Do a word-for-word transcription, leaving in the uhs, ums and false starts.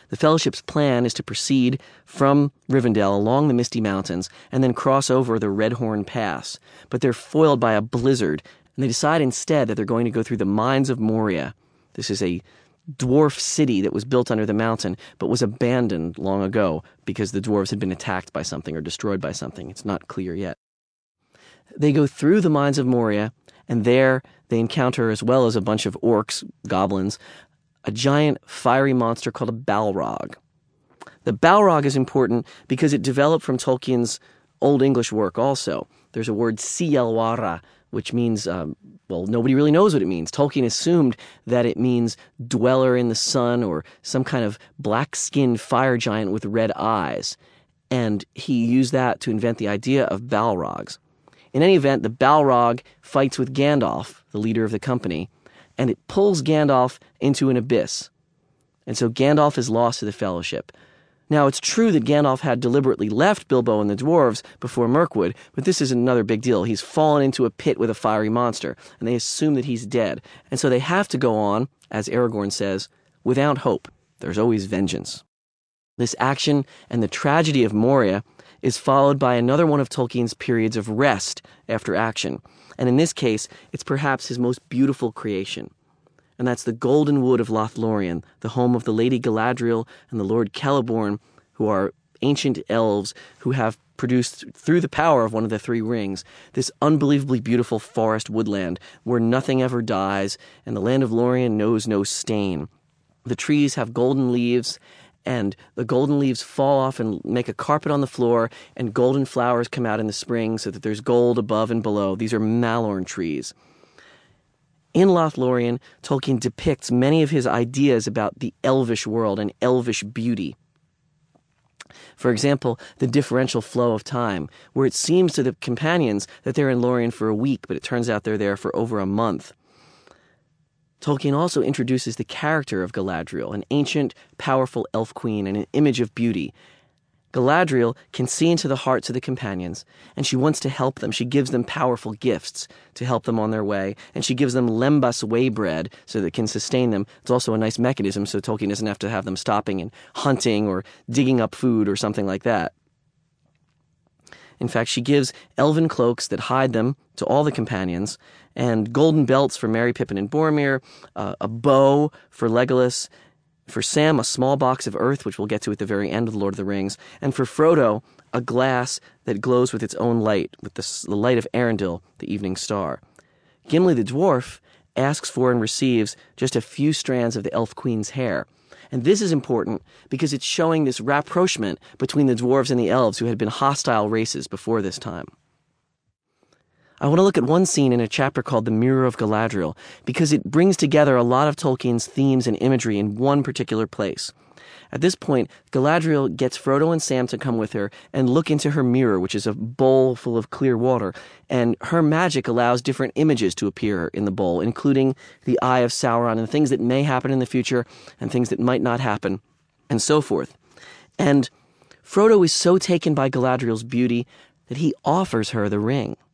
The Fellowship's plan is to proceed from Rivendell along the Misty Mountains and then cross over the Redhorn Pass. But they're foiled by a blizzard, and they decide instead that they're going to go through the Mines of Moria. This is a dwarf city that was built under the mountain, but was abandoned long ago because the dwarves had been attacked by something or destroyed by something. It's not clear yet. They go through the Mines of Moria, and there they encounter, as well as a bunch of orcs, goblins, a giant fiery monster called a Balrog. The Balrog is important because it developed from Tolkien's Old English work also. There's a word Cielwara, which means, um, well, nobody really knows what it means. Tolkien assumed that it means dweller in the sun or some kind of black-skinned fire giant with red eyes. And he used that to invent the idea of Balrogs. In any event, the Balrog fights with Gandalf, the leader of the company, and it pulls Gandalf into an abyss. And so Gandalf is lost to the Fellowship. Now, it's true that Gandalf had deliberately left Bilbo and the dwarves before Mirkwood, but this is another big deal. He's fallen into a pit with a fiery monster, and they assume that he's dead. And so they have to go on, as Aragorn says, without hope. There's always vengeance. This action and the tragedy of Moria is followed by another one of Tolkien's periods of rest after action. And in this case, it's perhaps his most beautiful creation. And that's the Golden Wood of Lothlorien, the home of the Lady Galadriel and the Lord Celeborn, who are ancient elves who have produced, through the power of one of the three rings, this unbelievably beautiful forest woodland where nothing ever dies and the land of Lorien knows no stain. The trees have golden leaves, and the golden leaves fall off and make a carpet on the floor, and golden flowers come out in the spring so that there's gold above and below. These are Malorn trees. In Lothlorien, Tolkien depicts many of his ideas about the elvish world and elvish beauty. For example, the differential flow of time, where it seems to the companions that they're in Lorien for a week, but it turns out they're there for over a month. Tolkien also introduces the character of Galadriel, an ancient, powerful elf queen and an image of beauty. Galadriel can see into the hearts of the companions, and she wants to help them. She gives them powerful gifts to help them on their way, and she gives them lembas way bread so that it can sustain them. It's also a nice mechanism so Tolkien doesn't have to have them stopping and hunting or digging up food or something like that. In fact, she gives elven cloaks that hide them to all the companions, and golden belts for Merry, Pippin, and Boromir, uh, a bow for Legolas, for Sam, a small box of earth, which we'll get to at the very end of The Lord of the Rings, and for Frodo, a glass that glows with its own light, with the, the light of Arendil, the evening star. Gimli the dwarf asks for and receives just a few strands of the elf queen's hair. And this is important because it's showing this rapprochement between the dwarves and the elves who had been hostile races before this time. I want to look at one scene in a chapter called The Mirror of Galadriel because it brings together a lot of Tolkien's themes and imagery in one particular place. At this point, Galadriel gets Frodo and Sam to come with her and look into her mirror, which is a bowl full of clear water, and her magic allows different images to appear in the bowl, including the Eye of Sauron and things that may happen in the future and things that might not happen, and so forth. And Frodo is so taken by Galadriel's beauty that he offers her the ring.